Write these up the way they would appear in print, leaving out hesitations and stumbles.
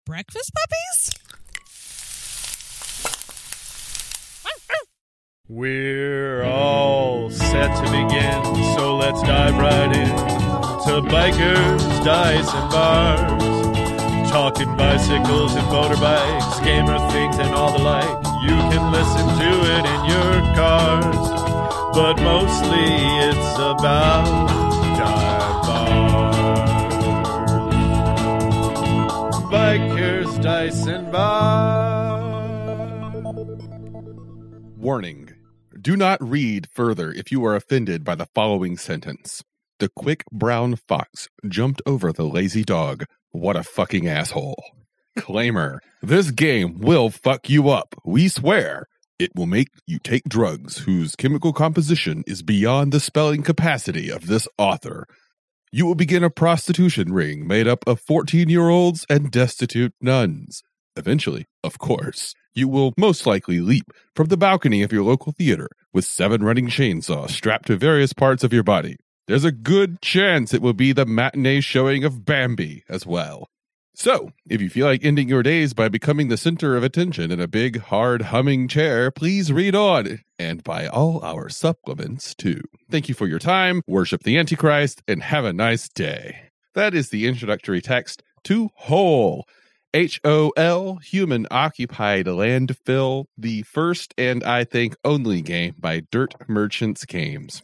breakfast puppies? We're all set to begin, so let's dive right in to Bikers, Dice, and Bars. Talking bicycles and motorbikes, gamer things and all the like. You can listen to it in your cars, but mostly it's about dive bars. Bikers, Dice, and Bars. Warning. Do not read further if you are offended by the following sentence. The quick brown fox jumped over the lazy dog. What a fucking asshole. Claimer. This game will fuck you up. We swear. It will make you take drugs whose chemical composition is beyond the spelling capacity of this author. You will begin a prostitution ring made up of 14-year-olds and destitute nuns. Eventually, of course, you will most likely leap from the balcony of your local theater with 7 running chainsaws strapped to various parts of your body. There's a good chance it will be the matinee showing of Bambi as well. So, if you feel like ending your days by becoming the center of attention in a big, hard, humming chair, please read on and buy all our supplements too. Thank you for your time, worship the Antichrist, and have a nice day. That is the introductory text to Hole. HOL, Human Occupied Landfill, the first and I think only game by Dirt Merchants Games.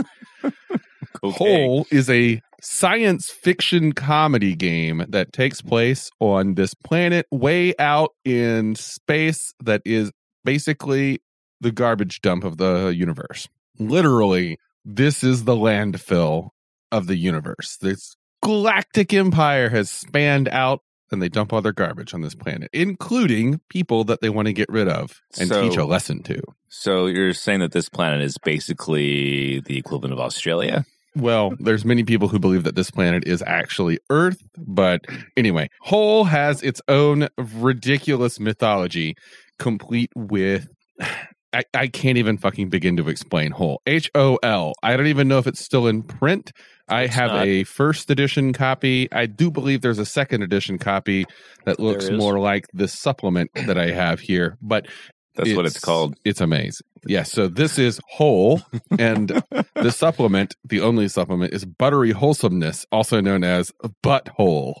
Okay. Hole is a science fiction comedy game that takes place on this planet way out in space that is basically the garbage dump of the universe. Literally, this is the landfill of the universe. This galactic empire has spanned out and they dump all their garbage on this planet, including people that they want to get rid of and teach a lesson to. So you're saying that this planet is basically the equivalent of Australia? Well, there's many people who believe that this planet is actually Earth, but anyway, Hole has its own ridiculous mythology, complete with... I can't even fucking begin to explain Hole. HOL. I don't even know if it's still in print. I have a first edition copy. I do believe there's a second edition copy that looks more like the supplement that I have here, but that's what it's called. It's amazing. Yes, so this is Hole, and the supplement, the only supplement, is Buttery Wholesomeness, also known as Butthole.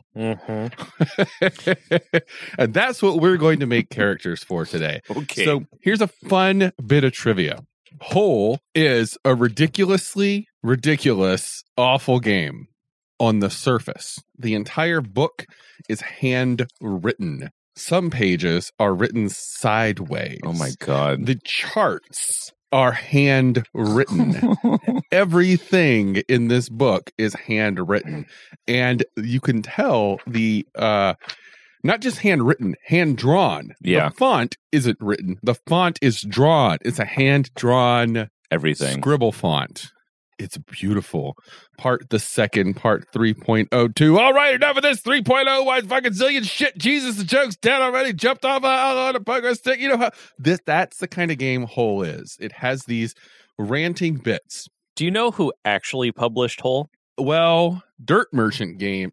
Mm-hmm. And that's what we're going to make characters for today. Okay. So here's a fun bit of trivia. Hole is a ridiculously ridiculous, awful game on the surface. The entire book is handwritten. Some pages are written sideways. Oh my God. The charts are handwritten. Everything in this book is handwritten. And you can tell the, not just handwritten, hand-drawn. Yeah. The font isn't written. The font is drawn. It's a hand-drawn everything scribble font. It's beautiful. The second, part 3.02. All right, enough of this 3.0. Why fucking zillion shit? Jesus, the joke's dead already. Jumped off on a pogo stick. You know how that's the kind of game Hole is. It has these ranting bits. Do you know who actually published Hole? Well, Dirt Merchant Games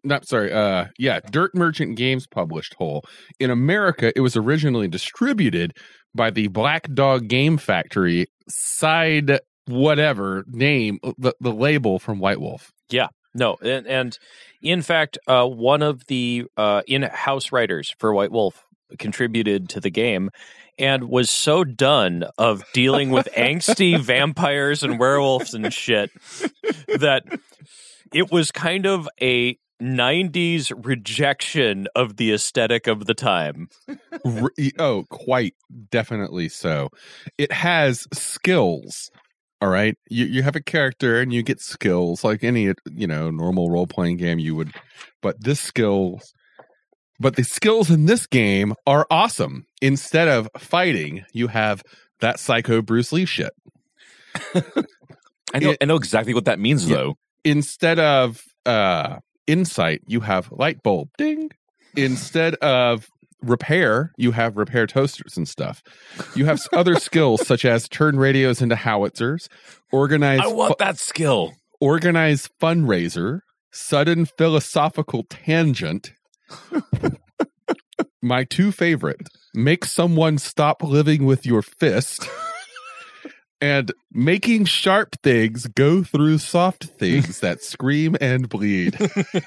published Hole. In America, it was originally distributed by the Black Dog Game Factory side whatever name, the label from White Wolf. Yeah, no, and in fact, one of the in-house writers for White Wolf contributed to the game and was so done of dealing with angsty vampires and werewolves and shit that it was kind of a 90s rejection of the aesthetic of the time. Oh, quite definitely so. It has skills. All right. You have a character and you get skills like any, normal role-playing game you would, but the skills in this game are awesome. Instead of fighting, you have that psycho Bruce Lee shit. I know exactly what that means, though. Instead of insight, you have light bulb. Ding. Instead of repair, you have repair toasters and stuff. You have other skills such as turn radios into howitzers, I want that skill. Organize fundraiser, sudden philosophical tangent, my two favorite, make someone stop living with your fist, and making sharp things go through soft things that scream and bleed.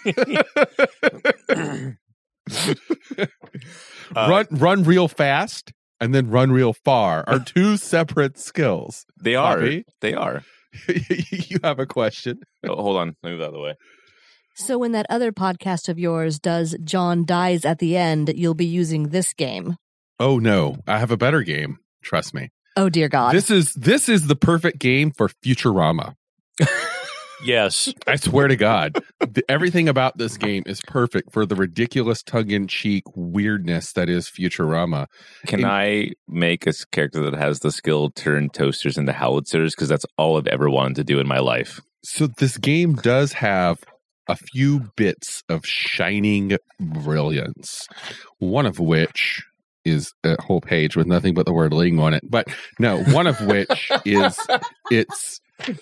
Run real fast and then run real far are two separate skills. They are. Poppy, They are. you have a question? Oh, hold on. Let me move out of the way. So when that other podcast of yours does John Dies at the End, you'll be using this game. Oh no, I have a better game. Trust me. Oh dear God. This is the perfect game for Futurama. Yes. I swear to God, everything about this game is perfect for the ridiculous tongue-in-cheek weirdness that is Futurama. Can I make a character that has the skill to turn toasters into howitzers? Because that's all I've ever wanted to do in my life. So this game does have a few bits of shining brilliance, one of which is a whole page with nothing but the word Ling on it. But no, one of which is its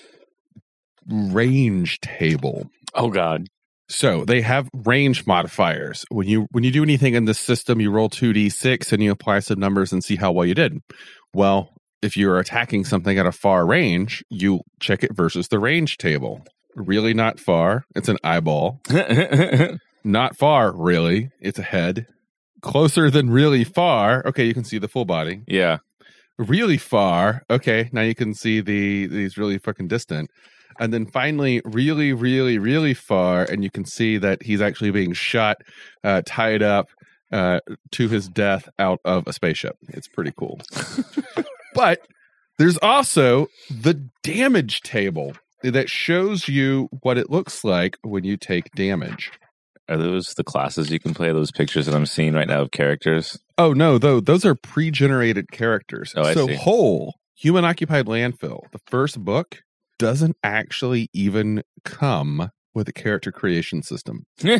range table. Oh God. So they have range modifiers. When you do anything in this system, you roll 2d6 and you apply some numbers and see how well you did. Well, if you're attacking something at a far range, you check it versus the range table. Really not far, it's an eyeball. Not far, really, it's a head. Closer than really far, okay, you can see the full body. Yeah. Really far, okay, now you can see these really fucking distant. And then finally, really, really, really far, and you can see that he's actually being shot, tied up to his death out of a spaceship. It's pretty cool. But there's also the damage table that shows you what it looks like when you take damage. Are those the classes you can play? Those pictures that I'm seeing right now of characters? Oh, no, those are pre-generated characters. Oh, I so see. Whole, Human Occupied Landfill, the first book, doesn't actually even come with a character creation system.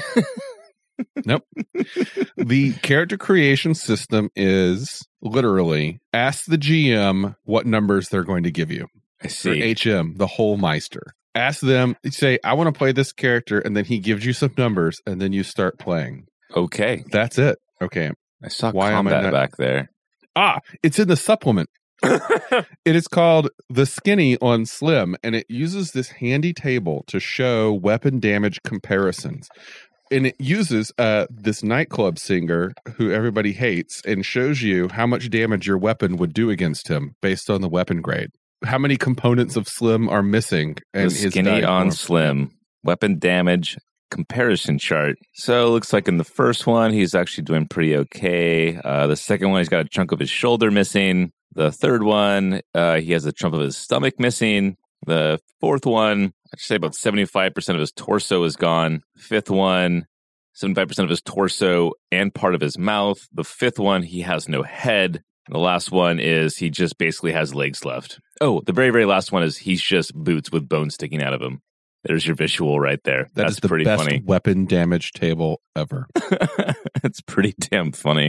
Nope. The character creation system is literally ask the GM what numbers they're going to give you. I Or see. HM, the whole Meister. Ask them, say, I want to play this character, and then he gives you some numbers, and then you start playing. Okay. That's it. Okay. I saw Why am I combat not- back there. Ah, it's in the supplement. It is called The Skinny on Slim, and it uses this handy table to show weapon damage comparisons. And it uses this nightclub singer who everybody hates and shows you how much damage your weapon would do against him based on the weapon grade. How many components of Slim are missing? And The his skinny die on form. slim. Weapon damage comparison chart. So it looks like in the first one, he's actually doing pretty okay. The second one, he's got a chunk of his shoulder missing. The third one, he has a chunk of his stomach missing. The fourth one, I'd say about 75% of his torso is gone. Fifth one, 75% of his torso and part of his mouth. The fifth one, he has no head. And the last one is he just basically has legs left. Oh, the very, very last one is he's just boots with bones sticking out of him. There's your visual right there. That That's is the pretty best funny. weapon damage table ever. It's pretty damn funny.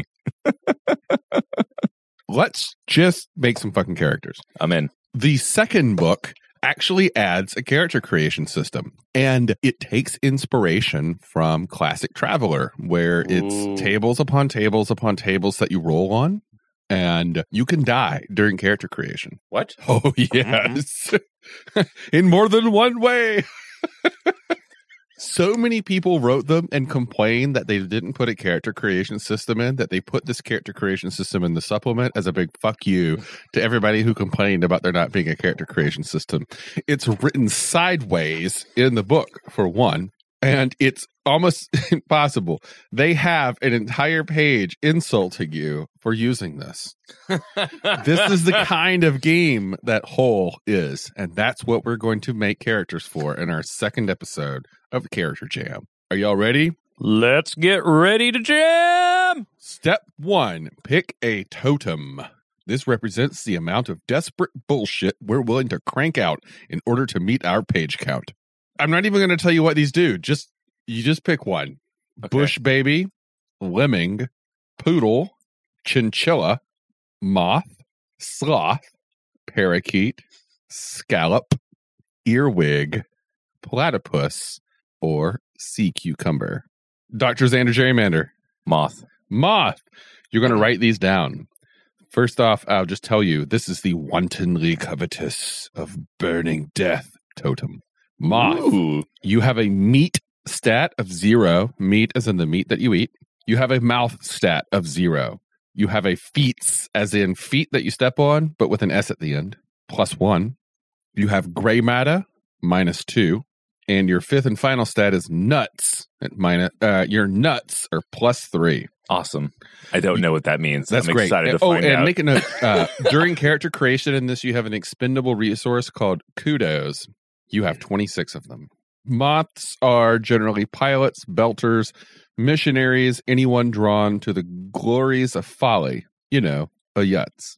Let's just make some fucking characters. I'm in. The second book actually adds a character creation system, and it takes inspiration from Classic Traveler, where Ooh. it's tables upon tables upon tables that you roll on, and you can die during character creation. What? Oh, yes. In more than one way. So many people wrote them and complained that they didn't put a character creation system in, that they put this character creation system in the supplement as a big fuck you to everybody who complained about there not being a character creation system. It's written sideways in the book, for one, and it's almost impossible. They have an entire page insulting you for using this. This is the kind of game that Whole is, and that's what we're going to make characters for in our second episode of the Character Jam. Are y'all ready? Let's get ready to jam. Step 1, pick a totem. This represents the amount of desperate bullshit we're willing to crank out in order to meet our page count. I'm not even going to tell you what these do. You just pick one. Okay. Bush baby, lemming, poodle, chinchilla, moth, sloth, parakeet, scallop, earwig, platypus, or sea cucumber. Dr. Xander Gerrymander. Moth. Moth. You're going to write these down. First off, I'll just tell you, this is the wantonly covetous of burning death totem. Moth. Ooh. You have a meat stat of 0. Meat as in the meat that you eat. You have a mouth stat of 0. You have a feats as in feet that you step on, but with an S at the end, +1. You have gray matter, -2. And your fifth and final stat is nuts. Your nuts are +3. Awesome. I don't know what that means. That's I'm great. excited to find out. Make a note. During character creation in this, you have an expendable resource called kudos. You have 26 of them. Moths are generally pilots, belters, missionaries, anyone drawn to the glories of folly. You know, a yutz.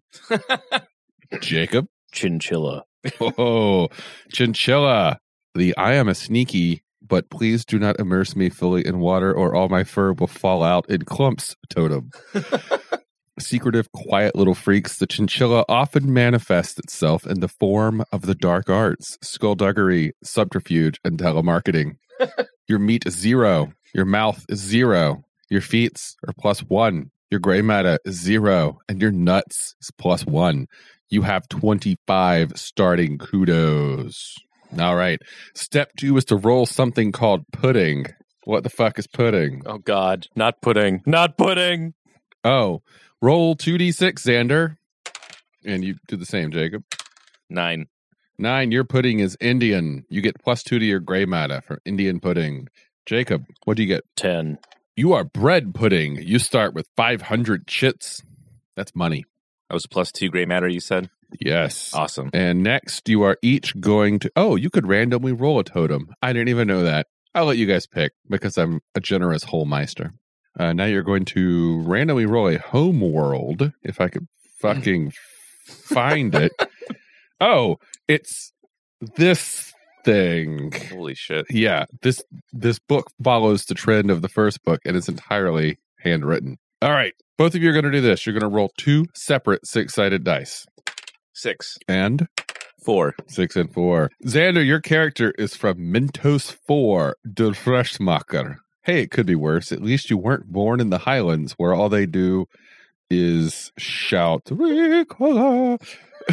Jacob? Chinchilla. Oh, chinchilla. I am a sneaky, but please do not immerse me fully in water or all my fur will fall out in clumps totem. Secretive, quiet little freaks, the chinchilla often manifests itself in the form of the dark arts, skullduggery, subterfuge, and telemarketing. Your meat is 0. Your mouth is 0. Your feet are +1. Your gray matter is 0. And your nuts is +1. You have 25 starting kudos. All right. Step 2 is to roll something called pudding. What the fuck is pudding? Oh, God. Not pudding. Not pudding. Oh, roll 2d6, Xander. And you do the same, Jacob. 9. 9, your pudding is Indian. You get +2 to your gray matter for Indian pudding. Jacob, what do you get? 10. You are bread pudding. You start with 500 chits. That's money. That was +2 gray matter, you said? Yes. Awesome. And next, you are each going to... Oh, you could randomly roll a totem. I didn't even know that. I'll let you guys pick because I'm a generous hole meister. Now you're going to randomly roll a home world, if I could fucking find it. Oh, it's this thing. Holy shit. Yeah, this book follows the trend of the first book, and it's entirely handwritten. All right, both of you are going to do this. You're going to roll 2 separate 6-sided dice. 6. And 4. 6 and 4. Xander, your character is from Mentos 4, Der Freshmacher. Hey, it could be worse. At least you weren't born in the Highlands, where all they do is shout, Ricola.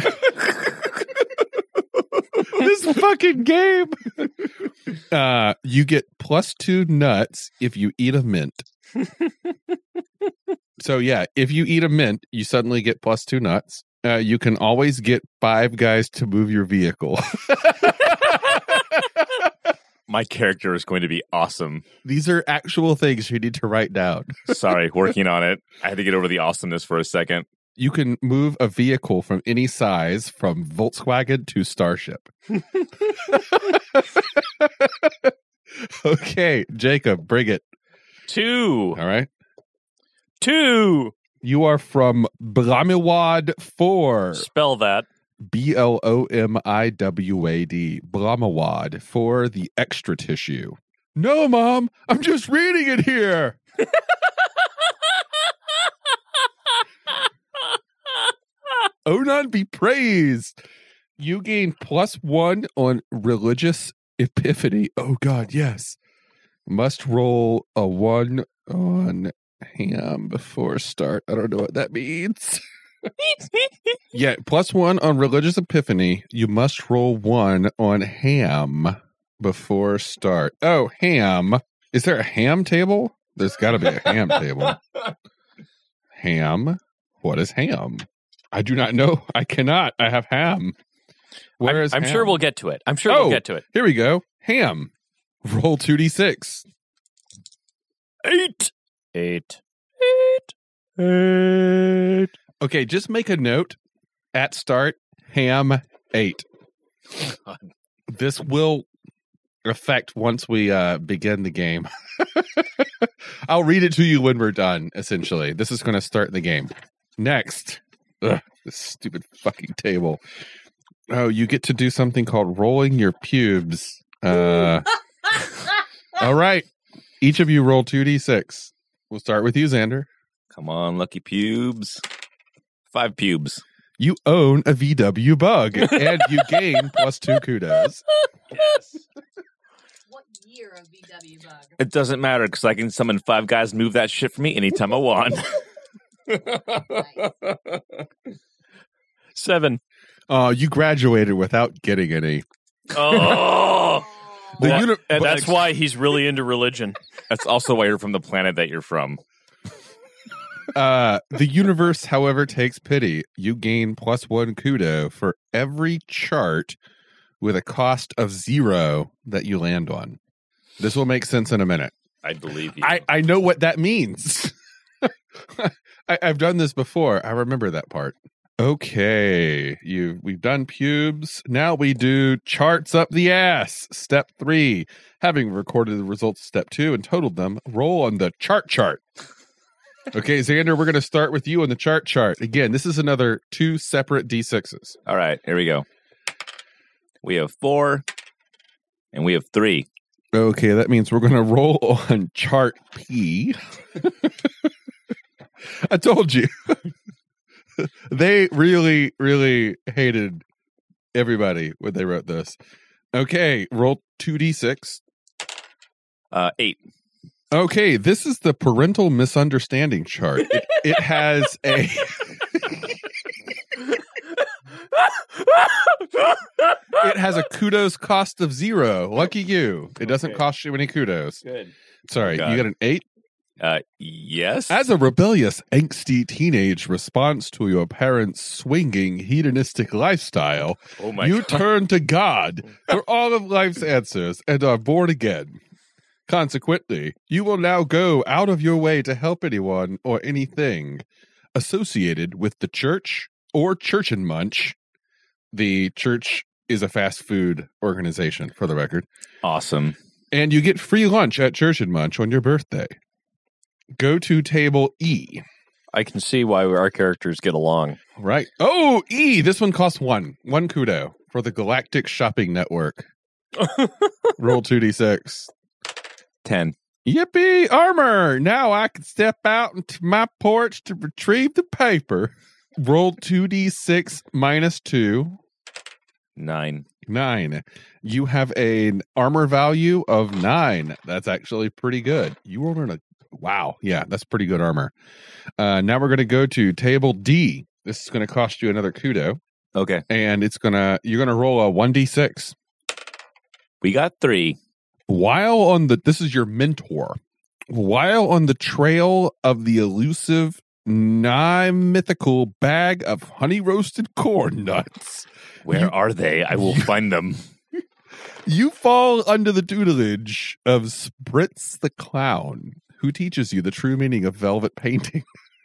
This fucking game. You get +2 nuts if you eat a mint. So yeah, if you eat a mint, you suddenly get +2 nuts. You can always get 5 guys to move your vehicle. My character is going to be awesome. These are actual things you need to write down. Sorry, working on it. I had to get over the awesomeness for a second. You can move a vehicle from any size, from Volkswagen to Starship. Okay, Jacob, bring it. 2. All right. 2. You are from Blamawad 4. Spell that. Blommiwad. Blamawad for the extra tissue. No, Mom, I'm just reading it here. Onan be praised. You gain +1 on religious epiphany. Oh, God, yes. Must roll a 1 on ham before start. I don't know what that means. Yeah, +1 on religious epiphany. You must roll 1 on ham before start. Oh, ham. Is there a ham table? There's got to be a ham table. Ham? What is ham? I do not know. I cannot. I have ham. Where is I'm ham? sure we'll get to it. I'm sure we'll get to it. Here we go. Ham. Roll 2d6. 8. 8. 8. 8. Okay, just make a note at start, ham 8. This will affect once we begin the game. I'll read it to you when we're done, essentially. This is going to start the game. Next. Ugh, this stupid fucking table. Oh, you get to do something called rolling your pubes. All right. Each of you roll 2d6. We'll start with you, Xander. Come on, lucky pubes. 5 pubes. You own a VW bug, and you gain +2 kudos. Yes. year of VW bug. It doesn't matter because I can summon 5 guys and move that shit for me anytime I want. 7. You graduated without getting any. Oh, The and that's why he's really into religion. That's also why you're from the planet that you're from. The universe, however, takes pity. You gain +1 kudo for every chart with a cost of 0 that you land on. This will make sense in a minute. I believe you. I know what that means. I've done this before. I remember that part. Okay, we've done pubes. Now we do charts up the ass. Step 3. Having recorded the results of step 2 and totaled them, roll on the chart. Okay, Xander, we're going to start with you on the chart. Again, this is another 2 separate D6s. All right, here we go. We have 4, and we have 3. Okay, that means we're going to roll on chart P. I told you. They really, really hated everybody when they wrote this. Okay, roll 2d6. 8. Okay, this is the parental misunderstanding chart. It has a... It has a kudos cost of 0. Lucky you. It doesn't cost you any kudos. Good. Sorry, you got an 8? Yes. As a rebellious, angsty teenage response to your parents' swinging, hedonistic lifestyle, Oh my you God. turn to God for all of life's answers and are born again. Consequently, you will now go out of your way to help anyone or anything associated with the church or Church and Munch. The church is a fast food organization, for the record. Awesome. And you get free lunch at Church and Munch on your birthday. Go to table E. I can see why our characters get along. Right. Oh, E. This one costs 1. 1 kudo for the Galactic Shopping Network. Roll 2d6. 10. Yippee! Armor! Now I can step out into my porch to retrieve the paper. Roll 2d6 minus 2. 9. 9. You have an armor value of 9. That's actually pretty good. You rolled in a... Wow. Yeah, that's pretty good armor. Now we're going to go to table D. This is going to cost you another kudo. Okay. And you're going to roll a 1d6. We got 3. This is your mentor. While on the trail of the elusive, nigh-mythical bag of honey roasted corn nuts, Where are they? I will find them. you fall under the tutelage of Spritz the Clown, who teaches you the true meaning of velvet painting.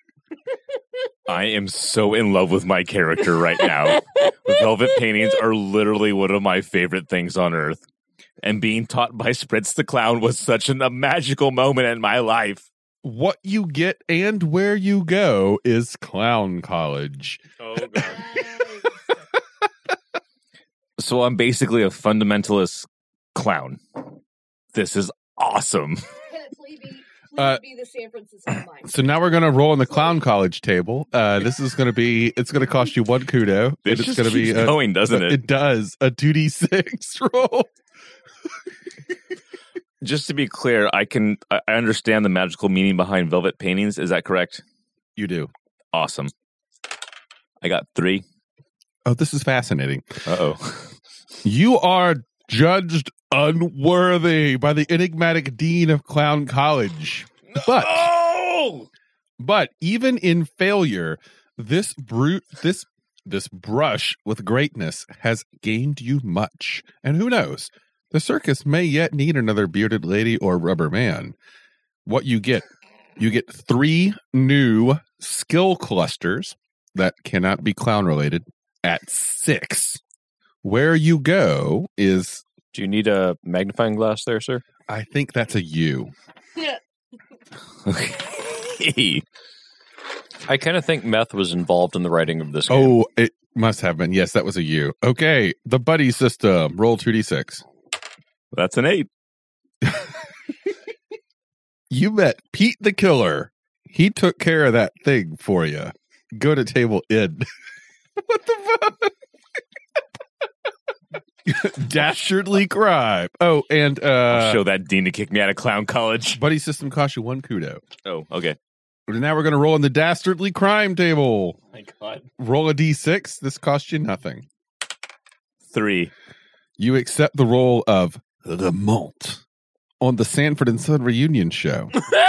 I am so in love with my character right now. Velvet paintings are literally one of my favorite things on earth. And being taught by Spritz the Clown was such a magical moment in my life. What you get and where you go is Clown College. Oh, God. So I'm basically a fundamentalist clown. This is awesome. Can it please be the San Francisco Mine? So now we're going to roll on the Clown College table. This is going to be, it's going to cost you 1 kudo. This It's just going to be keeps going, doesn't it? It does. A 2d6 roll. Just to be clear, I understand the magical meaning behind velvet paintings. Is that correct? You do. Awesome. I got 3. Oh, this is fascinating. Uh-oh. You are judged unworthy by the enigmatic dean of Clown College. But even in failure, this brush with greatness has gained you much. And who knows? The circus may yet need another bearded lady or rubber man. What you get 3 new skill clusters that cannot be clown related at 6. Where you go is... Do you need a magnifying glass there, sir? I think that's a U. Okay. I kind of think meth was involved in the writing of this game. Oh, it must have been. Yes, that was a U. Okay, the buddy system. Roll 2d6. That's an 8. You met Pete the Killer. He took care of that thing for you. Go to table N. What the fuck? Dastardly crime. Oh, and Show that dean to kick me out of clown college. buddy system costs you 1 kudo. Oh, okay. Now we're going to roll in the dastardly crime table. Oh my God. Roll a d6. This costs you nothing. 3. You accept the role of Lamont on the Sanford and Son reunion show.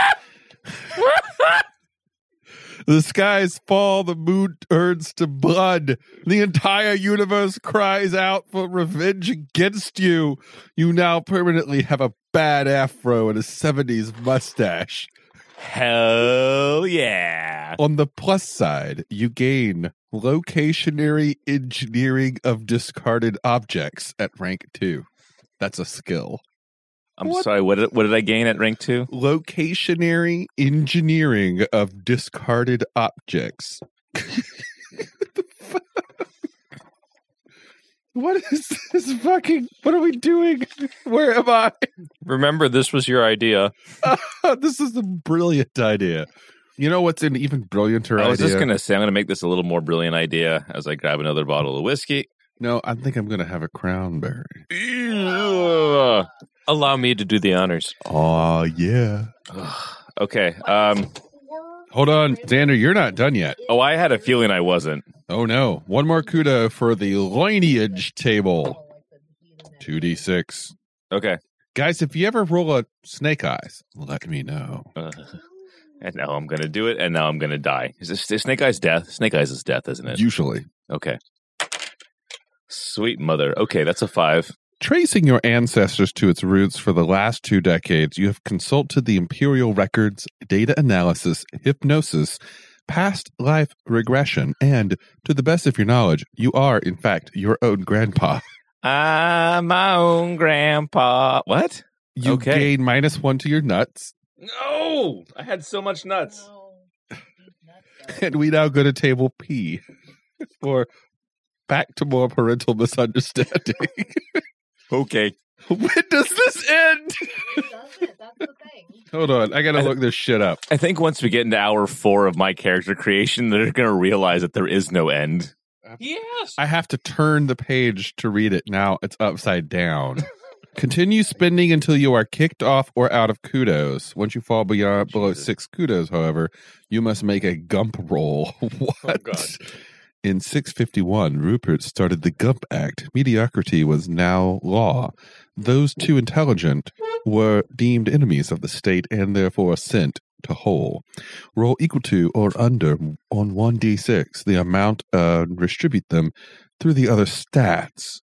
The skies fall, the moon turns to blood. The entire universe cries out for revenge against you. You now permanently have a bad afro and a 70s mustache. Hell yeah. On the plus side, you gain locationary engineering of discarded objects at rank 2. That's a skill. I'm sorry, what did I gain at rank 2? Locationary engineering of discarded objects. What is this fucking... What are we doing? Where am I? Remember, this was your idea. This is a brilliant idea. You know what's an even brillianter idea? I was just going to say, I'm going to make this a little more brilliant idea as I grab another bottle of whiskey. No, I think I'm going to have a cranberry. Ugh. Allow me to do the honors. Oh, yeah. Okay. Hold on, Xander, you're not done yet. Oh, I had a feeling I wasn't. Oh, no. One more kudo for the lineage table. 2d6. Okay. Guys, if you ever roll a snake eyes, let me know. And now I'm going to do it, and now I'm going to die. Is Snake Eyes death? Snake Eyes is death, isn't it? Usually. Okay. Sweet mother. Okay, that's a 5. Tracing your ancestors to its roots for the last 2 decades, you have consulted the imperial records, data analysis, hypnosis, past life regression, and, to the best of your knowledge, you are, in fact, your own grandpa. I'm my own grandpa. What? You gain -1 to your nuts. No! I had so much nuts. And we now go to table P for back to more parental misunderstanding. Okay. When does this end? That's the thing. Hold on. I got to look this shit up. I think once we get into hour 4 of my character creation, they're going to realize that there is no end. Yes. I have to turn the page to read it. Now it's upside down. Continue spending until you are kicked off or out of kudos. Once you fall below 6 kudos, however, you must make a Gump roll. What? Oh, God. In 651, Rupert started the Gump Act. Mediocrity was now law. Those too intelligent were deemed enemies of the state and therefore sent to hole. Roll equal to or under on 1d6 the amount, distribute them through the other stats.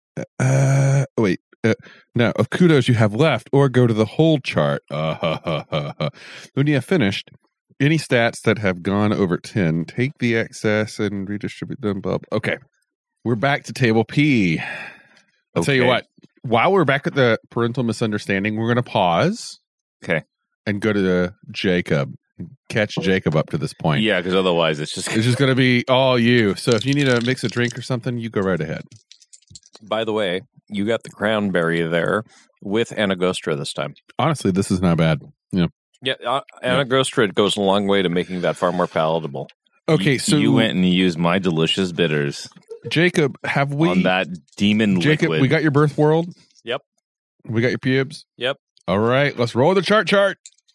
Now, of kudos you have left, or go to the whole chart. When you have finished, any stats that have gone over 10, take the excess and redistribute them. Okay. We're back to table P. I'll tell you what. While we're back at the parental misunderstanding, we're going to pause. Okay. And go to Jacob. Catch Jacob up to this point. Yeah, because otherwise it's just going to be all you. So if you need to mix a drink or something, you go right ahead. By the way, you got the cranberry there with Anagostra this time. Honestly, this is not bad. Yeah, Anagostra goes a long way to making that far more palatable. Okay, so you went and used my delicious bitters. Jacob, have we on that demon Jacob, liquid? we got your birth world? Yep. We got your pubes? Yep. All right, let's roll the chart. Chart.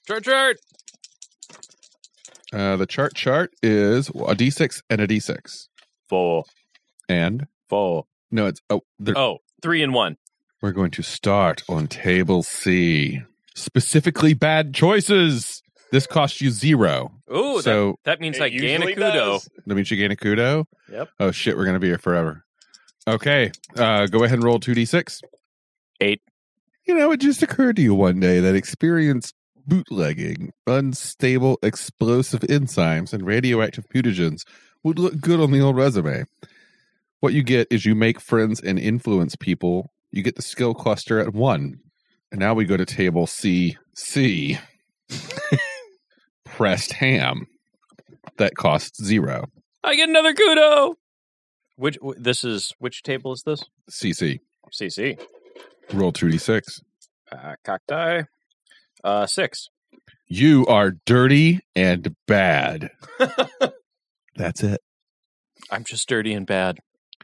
The chart is a D6 and a D6. 4. And? 4. No, it's 3 and 1. We're going to start on table C. Specifically bad choices. This costs you 0. Ooh, so that means I gain a kudo. That means you gain a kudo? Yep. Oh, shit, we're going to be here forever. Okay, go ahead and roll 2d6. 8. You know, it just occurred to you one day that experienced bootlegging, unstable explosive enzymes, and radioactive mutagens would look good on the old resume. What you get is you make friends and influence people. You get the skill cluster at 1. And now we go to table C. Pressed ham. That costs 0. I get another kudo. Which table is this? CC. CC. Roll 2d6. Cacti. 6. You are dirty and bad. That's it. I'm just dirty and bad.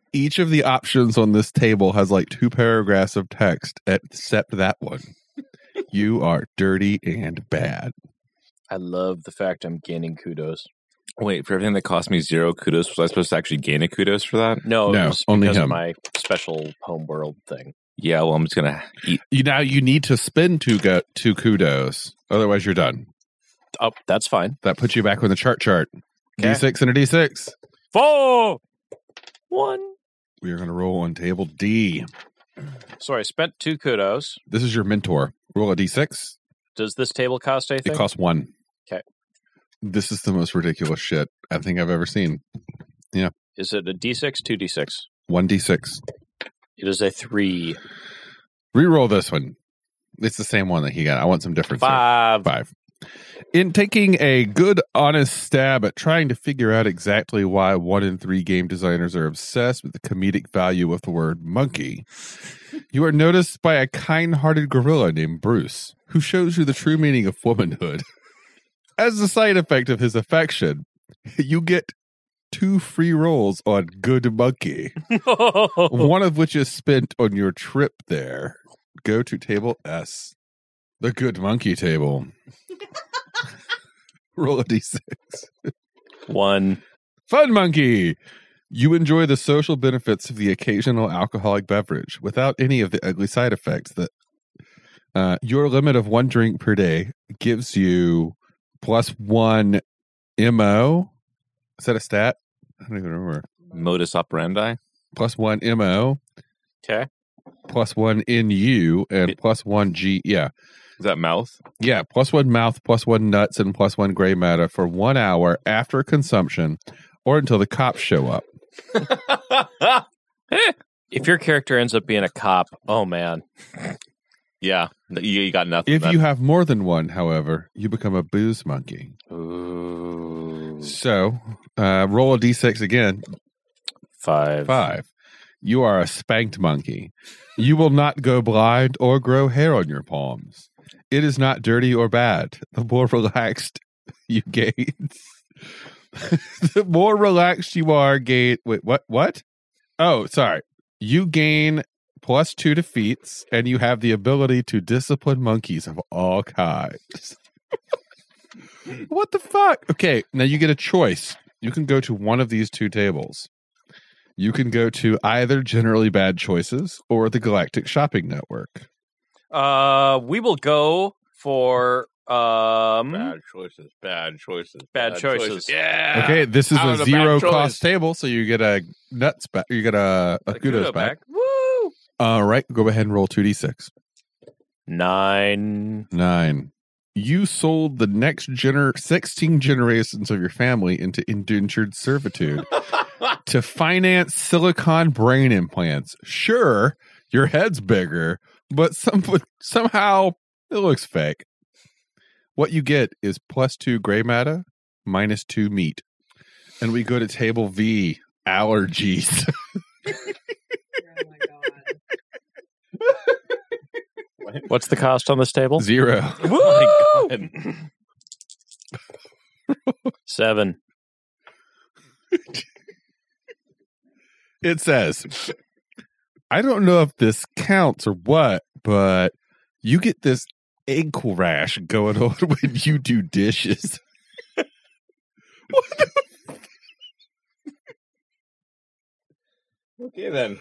Each of the options on this table has like 2 paragraphs of text, except that one. You are dirty and bad. I love the fact I'm gaining kudos. Wait, for everything that cost me 0 kudos, was I supposed to actually gain a kudos for that? No, No, it was only because him. of my special homeworld thing. Yeah, well, I'm just going to eat. You need to spend 2 kudos. Otherwise, you're done. Oh, that's fine. That puts you back on the chart. Okay. D6 and a D6. 4! 1. We are going to roll on table D. So I spent 2 kudos. This is your mentor. Roll a D6. Does this table cost anything? It costs 1. Okay. This is the most ridiculous shit I think I've ever seen. Is it a D6, 2D6? 1D6. It is a 3. Reroll this one. It's the same one that he got. I want some difference. 5. 5. In taking a good, honest stab at trying to figure out exactly why 1 in 3 game designers are obsessed with the comedic value of the word monkey, you are noticed by a kind-hearted gorilla named Bruce, who shows you the true meaning of womanhood. As a side effect of his affection, you get 2 free rolls on Good Monkey, one of which is spent on your trip there. Go to table S, the Good Monkey table. Roll a D6. 1. Fun Monkey! You enjoy the social benefits of the occasional alcoholic beverage without any of the ugly side effects that your limit of 1 drink per day gives you +1 MO. Is that a stat? I don't even remember. Modus operandi. +1 MO, Okay. +1 NU, and +1 G. Yeah. Is that mouth? Yeah. +1 mouth, +1 nuts, and +1 gray matter for 1 hour after consumption or until the cops show up. If your character ends up being a cop, oh man. Yeah. You got nothing. If you have more than 1, however, you become a booze monkey. Ooh. So, roll a D6 again. 5. 5. You are a spanked monkey. You will not go blind or grow hair on your palms. It is not dirty or bad. The more relaxed you gain, the more relaxed you are. Wait, what? Oh, sorry. You gain +2 defeats, and you have the ability to discipline monkeys of all kinds. What the fuck? Okay, now you get a choice. You can go to one of these 2 tables. You can go to either Generally Bad Choices or the Galactic Shopping Network. We will go for Bad choices. Bad choices. Yeah. Okay, this is Out a of the 0 bad cost choice. table, so you get a nuts back. You get a kudos back. Woo! All right, go ahead and roll 2d6. 9. 9. You sold the next 16 generations of your family into indentured servitude to finance silicone brain implants. Sure, your head's bigger, but somehow it looks fake. What you get is +2 gray matter, -2 meat. And we go to table V, allergies. Oh my god. What's the cost on this table? 0. Woo! 7. It says, I don't know if this counts or what, but you get this ankle rash going on when you do dishes. What the Okay, then.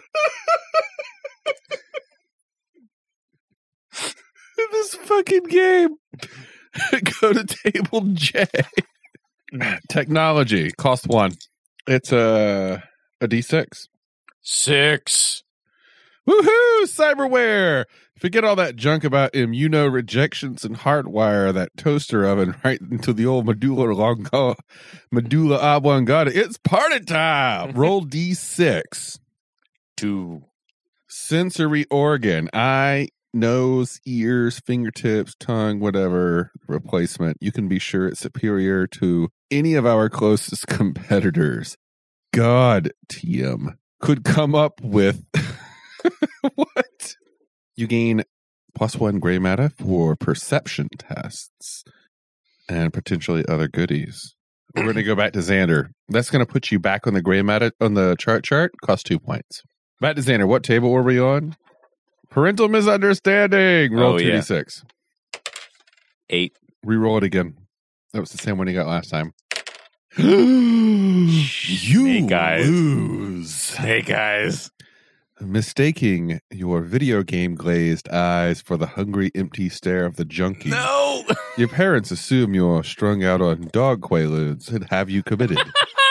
this fucking game? Go to table J. Technology cost 1. It's a D6. 6. Woohoo! Cyberware! Forget all that junk about immuno-rejections and hardwire that toaster oven right into the old medulla oblongata. It's party time! Roll D6. 2. Sensory organ. Eye, nose, ears, fingertips, tongue, whatever replacement. You can be sure it's superior to any of our closest competitors. God, TM, could come up with... What? You gain +1 gray matter for perception tests and potentially other goodies. We're going to go back to Xander. That's going to put you back on the gray matter on the chart. Cost 2 points. Back to Xander. What table were we on? Parental misunderstanding. Roll 2d6. 8. Reroll it again. That was the same one you got last time. You Snake eyes. lose. Hey, guys. Mistaking your video game glazed eyes for the hungry, empty stare of the junkie. No. Your parents assume you're strung out on dog quaaludes and have you committed.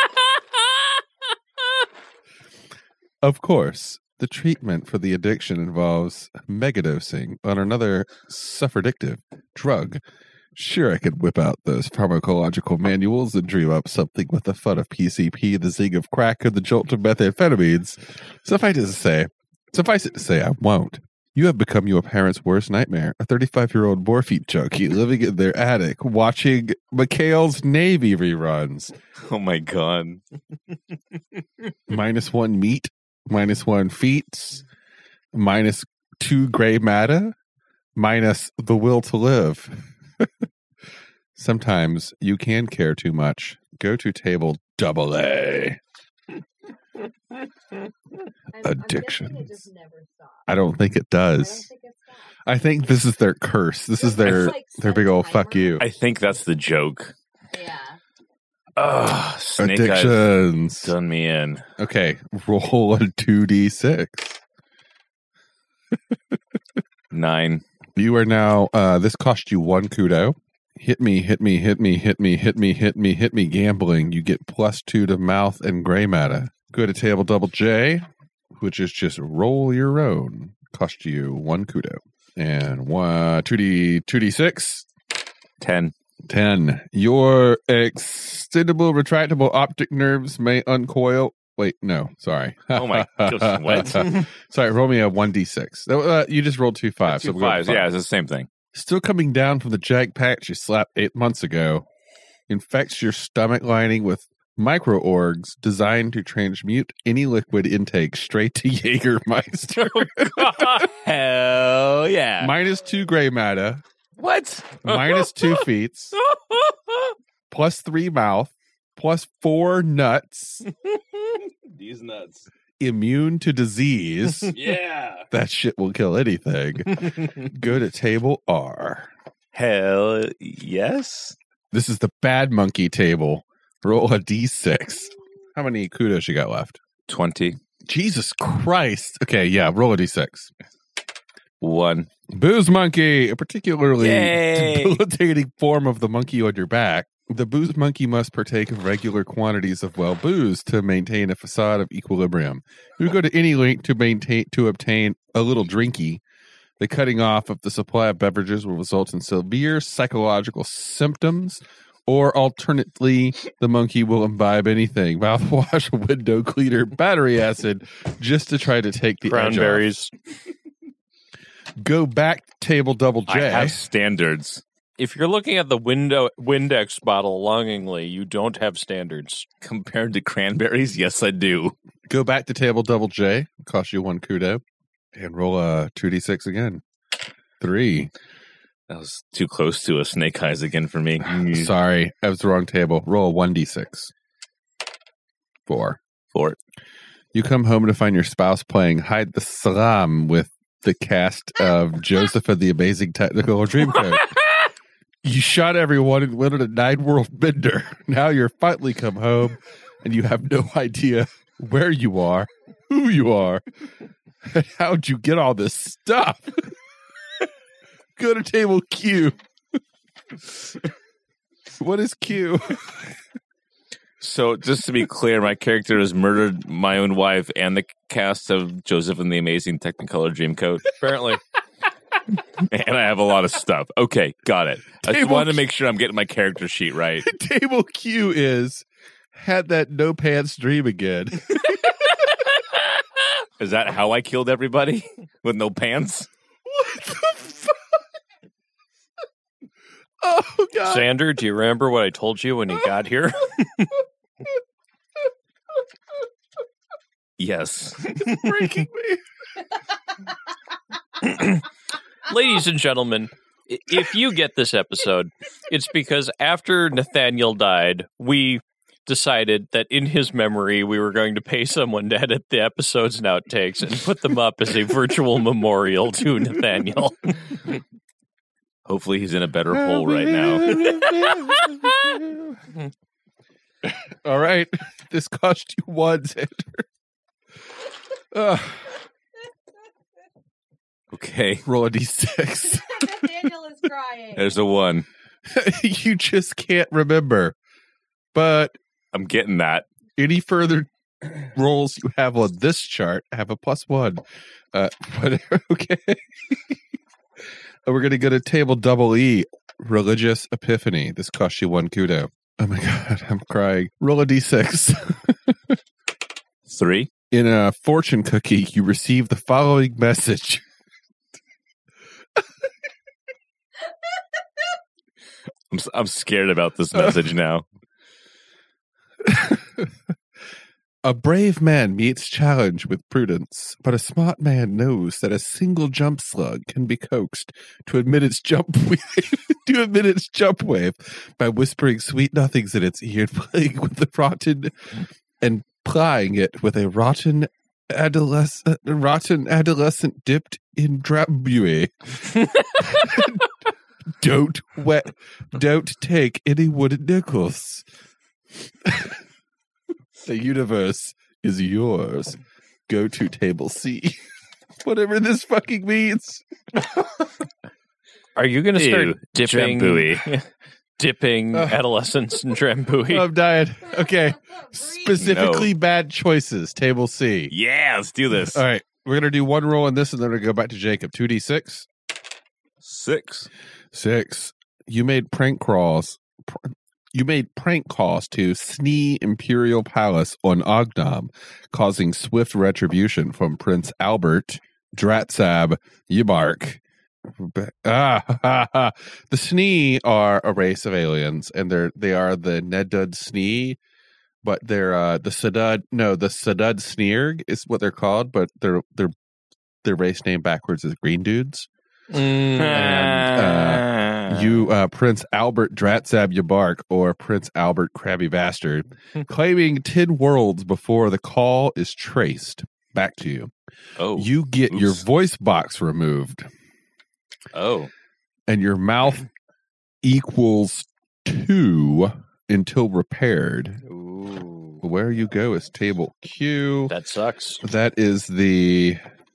Of course, the treatment for the addiction involves megadosing on another sufferdictive drug. Sure, I could whip out those pharmacological manuals and dream up something with the fun of PCP, the zing of crack, and the jolt of methamphetamines. Suffice it to say, I won't. You have become your parents' worst nightmare, a 35-year-old morphine junkie living in their attic, watching McHale's Navy reruns. Oh, my God. -1 meat, -1 feet, -2 gray matter, minus the will to live. Sometimes you can care too much. Go to table AA. Addiction. I don't think it does. I think this is their curse. This is their big old fuck you. I think that's the joke. Yeah. Ugh, Snake Eyes Addictions. done me in. Okay, roll a 2d6. 9. You are now, this cost you 1 kudo. Hit me, gambling. You get +2 to mouth and gray matter. Go to table double J, which is just roll your own. Cost you 1 kudo. And 2d6. 10. 10. Your extendable retractable optic nerves may uncoil. Wait, no, sorry. Oh my gosh, what? Sorry, roll me a 1d6. You just rolled 2 5s. Two we'll go with fives. Yeah, it's the same thing. Still coming down from the jag patch you slapped 8 months ago. Infects your stomach lining with microorgs designed to transmute any liquid intake straight to Jägermeister. Hell yeah. -2 gray matter. What? -2 feet. +3 mouth. +4 nuts. These nuts. Immune to disease. Yeah. That shit will kill anything. Go to table R. Hell yes. This is the bad monkey table. Roll a d6. How many kudos you got left? 20. Jesus Christ. Okay, yeah, roll a d6. 1. Booze monkey, a particularly Yay. debilitating form of the monkey on your back. The booze monkey must partake of regular quantities of booze to maintain a facade of equilibrium. You go to any length to obtain a little drinky. The cutting off of the supply of beverages will result in severe psychological symptoms, or alternately, the monkey will imbibe anything: mouthwash, window cleaner, battery acid, just to try to take the edge off. Cranberries. Go back to table double I J. have standards. If you're looking at the Windex bottle longingly, you don't have standards. Compared to cranberries, yes, I do. Go back to table double J. Cost you 1 kudo. And roll a 2d6 again. 3. That was too close to a snake eyes again for me. Sorry, that was the wrong table. Roll a 1d6. 4. 4. You come home to find your spouse playing Hide the Salam with the cast of Joseph and the Amazing Technicolor Dreamcoat. You shot everyone and went on a 9-world bender. Now you're finally come home and you have no idea where you are, who you are, and how'd you get all this stuff. Go to table Q. What is Q? So, just to be clear, my character has murdered my own wife and the cast of Joseph and the Amazing Technicolor Dreamcoat. Apparently. And I have a lot of stuff. Okay, got it. I just Table wanted to make sure I'm getting my character sheet right. Table Q is had that no pants dream again. Is that how I killed everybody? With no pants? What the fuck? Oh, God. Xander, do you remember what I told you when you got here? Yes. It's breaking me. Ladies and gentlemen, if you get this episode, it's because after Nathaniel died, we decided that in his memory, we were going to pay someone to edit the episodes and outtakes and put them up as a virtual memorial to Nathaniel. Hopefully he's in a better hole right now. All right. This cost you 1, Xander. Okay. Roll a d6. Nathaniel is crying. There's a 1. You just can't remember. But I'm getting that. any further rolls you have on this chart have a +1. But okay. We're going to go to table double E, Religious Epiphany. This costs you 1 kudo. Oh my God, I'm crying. Roll a d6. 3. In a fortune cookie, you receive the following message. I'm scared about this message now. A brave man meets challenge with prudence, but a smart man knows that a single jump slug can be coaxed to admit its jump wave by whispering sweet nothings in its ear and playing with the rotten and plying it with a rotten adolescent dipped in drambuie. Don't take any wooden nickels. The universe is yours. Go to table C. Whatever this fucking means. Are you going to start Ew, dipping Drambuie. dipping adolescents in Drambuie? I'm dying. Okay. Specifically bad choices. Table C. Yeah, let's do this. All right. We're going to do one roll on this and then we're going to go back to Jacob. 2d6. 6. 6. You made prank calls to Snee Imperial Palace on Ognam, causing swift retribution from Prince Albert Dratsab Ybark. The Snee are a race of aliens, and they are the Nedud Snee, but they're the Sadud Sneerg is what they're called, but their race name backwards is Green Dudes. And Prince Albert Dratsab Ybark, or Prince Albert Crabby Bastard, claiming 10 worlds before the call is traced back to you. Oh, you get your voice box removed. Oh. And your mouth equals 2 until repaired. Ooh. Where you go is table Q. That sucks. That is the...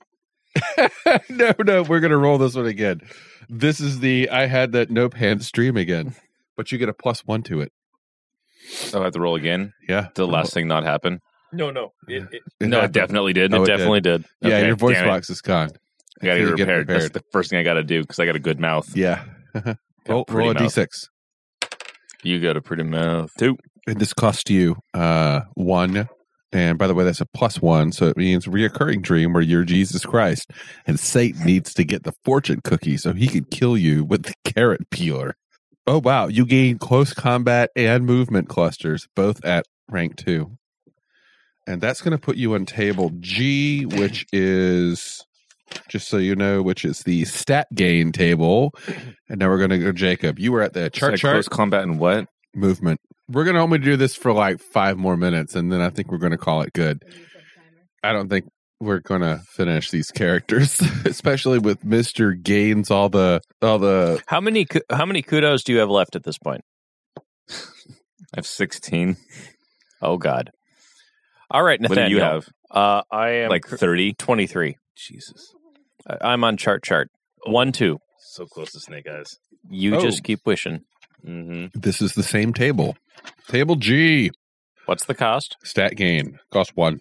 No, we're going to roll this one again. This is the I had that no pants dream again. But you get a +1 to it. So I have to roll again? Yeah. Did the last thing not happen? No. It definitely did. Oh, It definitely did. Yeah, Okay, your voice damn it. box is gone. I got to Until get you repaired. That's the first thing I got to do because I got a good mouth. Yeah. Pretty Roll a mouth. d6. You got a pretty mouth, too. And this cost you 1. And by the way, that's a +1. So it means reoccurring dream where you're Jesus Christ. And Satan needs to get the fortune cookie so he can kill you with the carrot peeler. Oh, wow. You gain close combat and movement clusters, both at rank 2. And that's going to put you on table G, which is, just so you know, which is the stat gain table. And now we're going to go, Jacob. You were at the chart. Close combat and what? Movement. We're going to only do this for like 5 more minutes, and then I think we're going to call it good. I don't think we're going to finish these characters, especially with Mr. Gaines, all the. How many kudos do you have left at this point? I have 16. Oh God! All right, What Nathaniel. do you have? I am Like 30? 23. Jesus. I'm on chart. 1, 2. So close to Snake Eyes. You Oh. just keep wishing. Mm-hmm. This is the same table. Table G. What's the cost? Stat gain. Cost 1.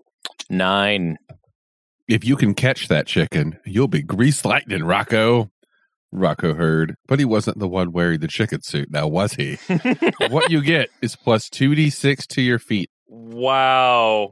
9. If you can catch that chicken, you'll be grease lightning, Rocco. Rocco heard, but he wasn't the one wearing the chicken suit, now was he? What you get is plus 2d6 to your feet. Wow.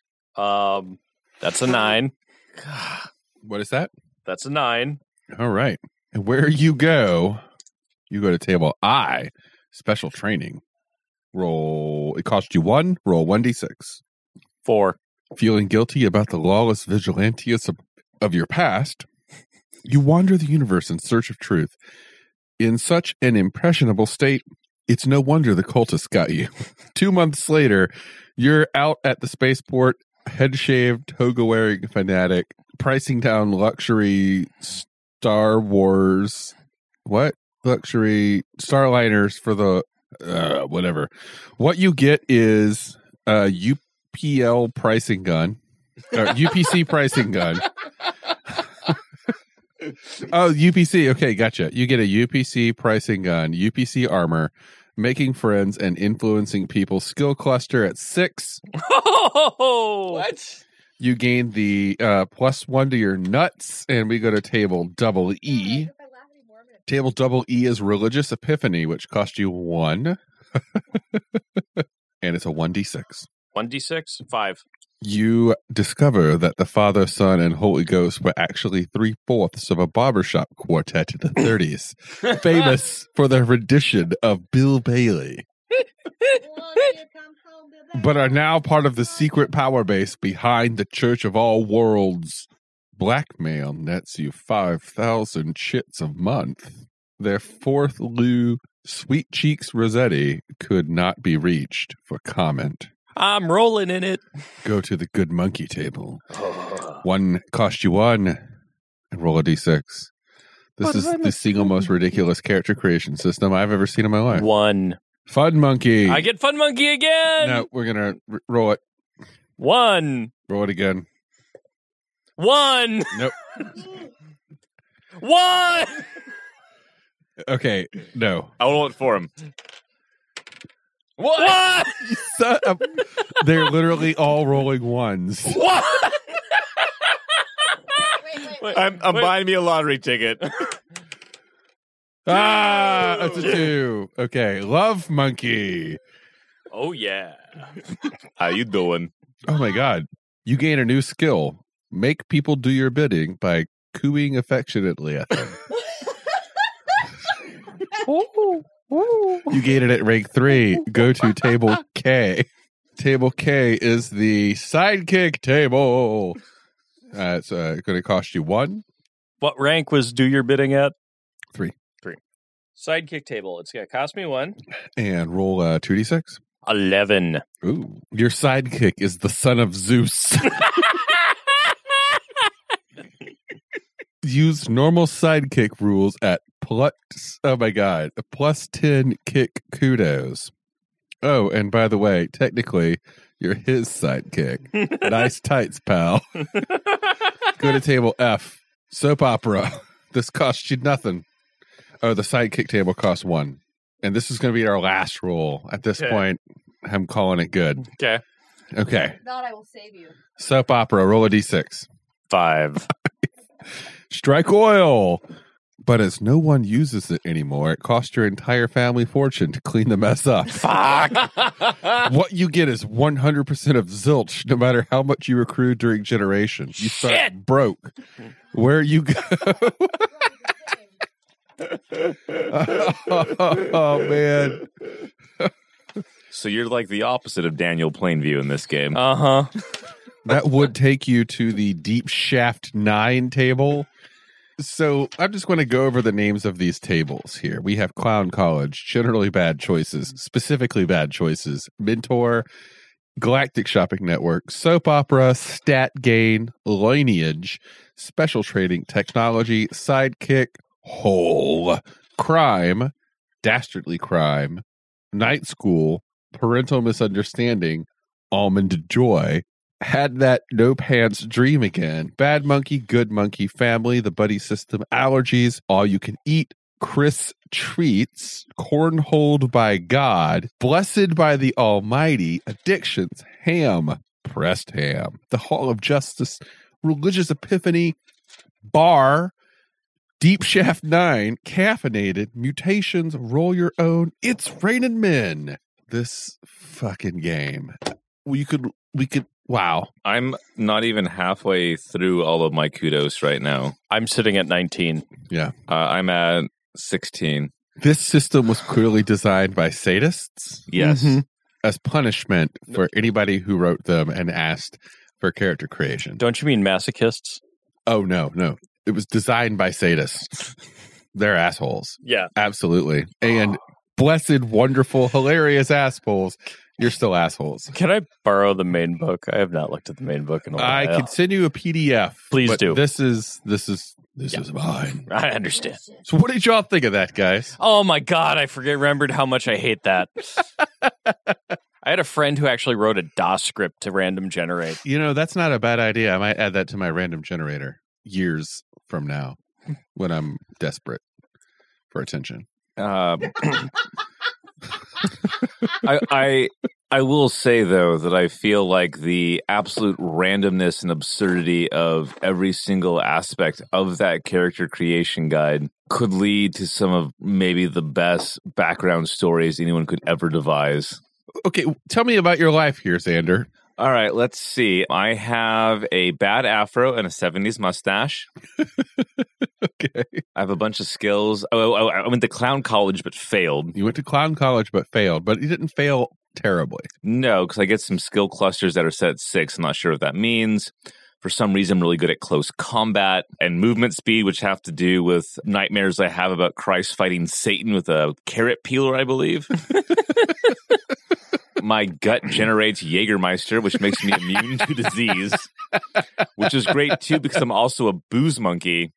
That's a 9. What is that? That's a 9. All right. And where you go to table I, special training. Roll, it costs you 1, roll 1d6. 4. Feeling guilty about the lawless vigilantism of your past, you wander the universe in search of truth. In such an impressionable state, it's no wonder the cultists got you. 2 months later, you're out at the spaceport, head-shaved, toga-wearing fanatic, pricing down luxury Star Wars... What? Luxury Starliners for the... whatever. What you get is a UPL pricing gun. UPC pricing gun. Oh, UPC. Okay, gotcha. You get a UPC pricing gun, UPC armor, making friends and influencing people skill cluster at 6. What? You gain the +1 to your nuts, and we go to table double E. Table double E is Religious Epiphany, which cost you 1. And it's a 1d6. 1d6? 5. You discover that the Father, Son, and Holy Ghost were actually 3/4 of a barbershop quartet in the 30s, famous for their rendition of Bill Bailey, but are now part of the secret power base behind the Church of All Worlds. Blackmail nets you 5,000 chits a month. Their fourth Lou, Sweet Cheeks Rossetti, could not be reached for comment. I'm rolling in it. Go to the good monkey table. 1 cost you 1, and roll a d6. This is the single most ridiculous character creation system I've ever seen in my life. 1. Fun monkey. I get Fun Monkey again. No, we're gonna roll it. 1. Roll it again. 1. Nope. 1. Okay, no. I will vote for him. What? They're literally all rolling 1s. What? I'm buying me a lottery ticket. That's a 2. Okay, Love Monkey. Oh, yeah. How you doing? Oh my god. You gain a new skill. Make people do your bidding by cooing affectionately at them. You gain it at rank 3. Go to table K. Table K is the sidekick table. It's going to cost you 1. What rank was Do Your Bidding at? 3. Sidekick table. It's going to cost me 1. And roll 2d6. 11. Ooh. Your sidekick is the son of Zeus. Use normal sidekick rules at +10 kick kudos. Oh, and by the way, technically, you're his sidekick. Nice tights, pal. Go to table F. Soap opera. This costs you nothing. Oh, the sidekick table costs 1. And this is going to be our last roll. At this point, I'm calling it good. Okay. Okay. If not, I will save you. Soap opera. Roll a d6. 5. Strike oil. But as no one uses it anymore, it costs your entire family fortune to clean the mess up. Fuck. What you get is 100% of zilch, no matter how much you accrued during generations. You start broke. Where you go? Oh, man. So you're like the opposite of Daniel Plainview in this game. Uh-huh. That would take you to the Deep Shaft 9 table. So I'm just going to go over the names of these tables here. We have Clown College, generally bad choices, specifically bad choices. Mentor, Galactic Shopping Network, Soap Opera, Stat Gain, Lineage, Special Trading Technology, Sidekick, Hole, Crime, Dastardly Crime, Night School, Parental Misunderstanding, Almond Joy, Had That No Pants Dream Again, Bad Monkey, Good Monkey, Family, The Buddy System, Allergies, All You Can Eat, Chris Treats, Cornholed by God, Blessed by the Almighty, Addictions, Ham, Pressed Ham, The Hall of Justice, Religious Epiphany, Bar, Deep Shaft 9, Caffeinated, Mutations, Roll Your Own, It's Raining Men. This fucking game. We could, wow. I'm not even halfway through all of my kudos right now. I'm sitting at 19. Yeah. I'm at 16. This system was clearly designed by sadists. Yes. Mm-hmm. As punishment for anybody who wrote them and asked for character creation. Don't you mean masochists? Oh, no. It was designed by sadists. they're assholes. Yeah. Absolutely. And blessed, wonderful, hilarious assholes. You're still assholes. Can I borrow the main book? I have not looked at the main book in a while. I can send you a PDF. Please but do. This is mine. I understand. So what did y'all think of that, guys? Oh my God, I remembered how much I hate that. I had a friend who actually wrote a DOS script to random generate. You know, that's not a bad idea. I might add that to my random generator years from now when I'm desperate for attention. I will say, though, that I feel like the absolute randomness and absurdity of every single aspect of that character creation guide could lead to some of maybe the best background stories anyone could ever devise. Okay, tell me about your life here, Xander. All right, let's see. I have a bad afro and a 70s mustache. Okay. I have a bunch of skills. I went to clown college but failed. You went to clown college but failed, but you didn't fail terribly. No, because I get some skill clusters that are set at 6. I'm not sure what that means. For some reason, I'm really good at close combat and movement speed, which have to do with nightmares I have about Christ fighting Satan with a carrot peeler, I believe. My gut generates Jägermeister, which makes me immune to disease, which is great, too, because I'm also a booze monkey,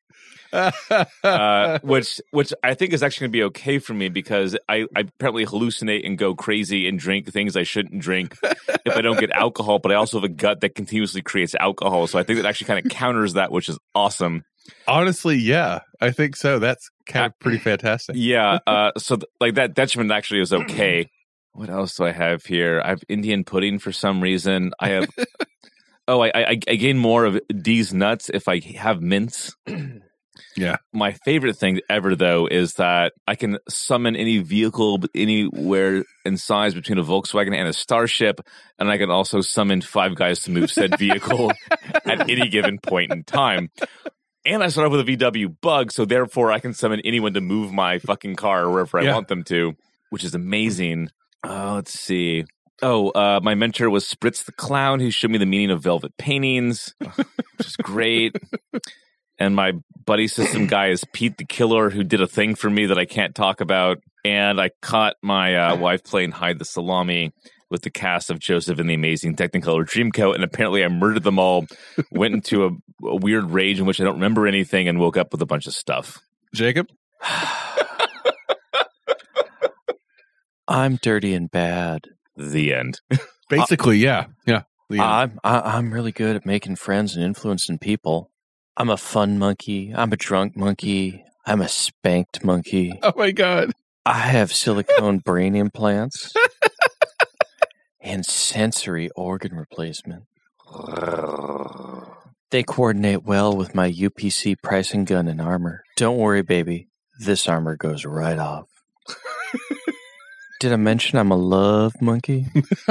which I think is actually going to be okay for me because I apparently hallucinate and go crazy and drink things I shouldn't drink if I don't get alcohol, but I also have a gut that continuously creates alcohol, so I think that actually kind of counters that, which is awesome. Honestly, yeah, I think so. That's kind of pretty fantastic. Yeah, so that detriment actually is okay. What else do I have here? I have Indian pudding for some reason. I have... I gain more of D's nuts if I have mints. Yeah. My favorite thing ever, though, is that I can summon any vehicle anywhere in size between a Volkswagen and a Starship, and I can also summon 5 guys to move said vehicle at any given point in time. And I start off with a VW Bug, so therefore I can summon anyone to move my fucking car wherever I want them to, which is amazing. Let's see. My mentor was Spritz the Clown, who showed me the meaning of velvet paintings, which is great. And my buddy system guy is Pete the Killer, who did a thing for me that I can't talk about. And I caught my wife playing Hide the Salami with the cast of Joseph and the Amazing Technicolor Dreamcoat. And apparently I murdered them all, went into a weird rage in which I don't remember anything, and woke up with a bunch of stuff. Jacob? I'm dirty and bad. The end. Basically, yeah. Yeah. I'm really good at making friends and influencing people. I'm a fun monkey. I'm a drunk monkey. I'm a spanked monkey. Oh, my God. I have silicone brain implants and sensory organ replacement. They coordinate well with my UPC pricing gun and armor. Don't worry, baby. This armor goes right off. Did I mention I'm a love monkey?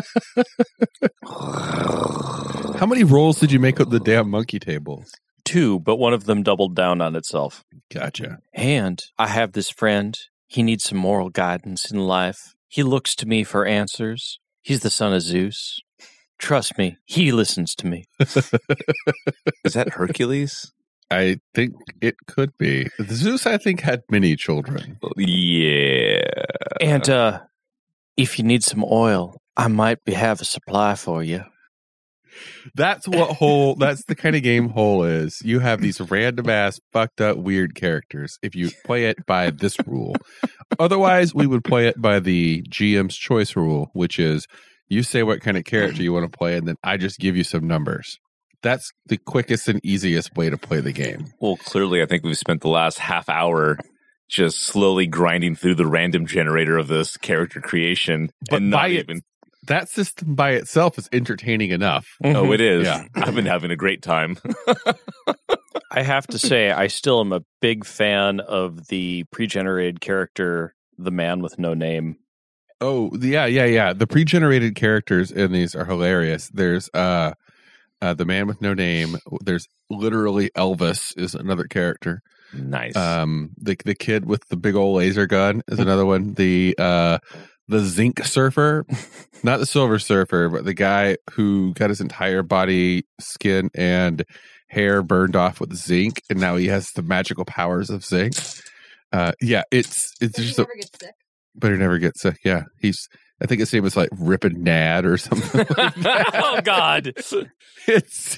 How many rolls did you make with the damn monkey tables? 2, but one of them doubled down on itself. Gotcha. And I have this friend. He needs some moral guidance in life. He looks to me for answers. He's the son of Zeus. Trust me, he listens to me. Is that Hercules? I think it could be. Zeus, I think, had many children. Yeah. And if you need some oil, I might have a supply for you. That's the kind of game Hole is. You have these random ass, fucked up, weird characters if you play it by this rule. Otherwise, we would play it by the GM's choice rule, which is you say what kind of character you want to play, and then I just give you some numbers. That's the quickest and easiest way to play the game. Well, clearly, I think we've spent the last half hour just slowly grinding through the random generator of this character creation. But that system by itself is entertaining enough. Oh, it is. Yeah. I've been having a great time. I have to say, I still am a big fan of the pre-generated character, the man with no name. Oh, yeah. The pre-generated characters in these are hilarious. There's the man with no name. There's literally Elvis is another character. Nice. The kid with the big old laser gun is another one. The zinc surfer, not the silver surfer, but the guy who got his entire body, skin, and hair burned off with zinc, and now he has the magical powers of zinc. Yeah, it's So just you never get sick. but he never gets sick. Yeah, I think his name was like Rippin' Nad or something. Like that. Oh God! It's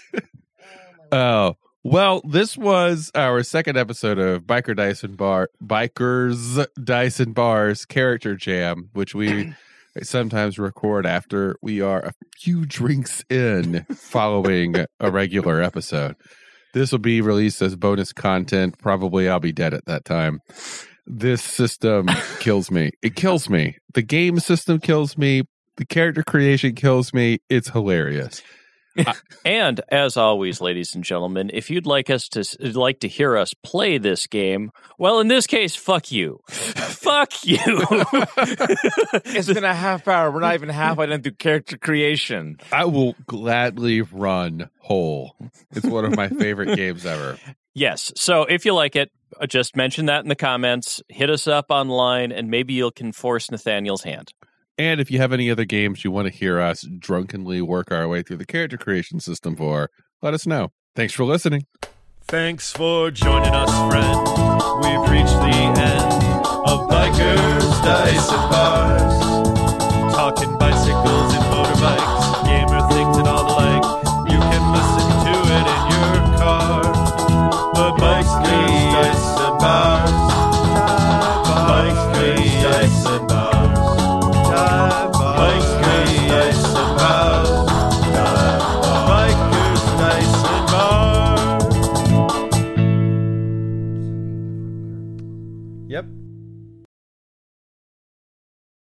well, this was our second episode of Bikers Dice and Bars Character Jam, which we sometimes record after we are a few drinks in following a regular episode. This will be released as bonus content. Probably I'll be dead at that time. This system kills me. It kills me. The game system kills me. The character creation kills me. It's hilarious. And as always, ladies and gentlemen, if you'd like to hear us play this game, well, in this case, fuck you. Fuck you. It's been a half hour. We're not even halfway done through character creation. I will gladly run whole. It's one of my favorite games ever. Yes. So if you like it, just mention that in the comments. Hit us up online, and maybe you can force Nathaniel's hand. And if you have any other games you want to hear us drunkenly work our way through the character creation system for, let us know. Thanks for listening. Thanks for joining us, friend. We've reached the end of Bikers, Dice, and Bars. Talking bicycles and motorbikes, gamer things and all the like. You can listen to it in your car. The Bikers, Dice, and Bars. Bikers, Dice, and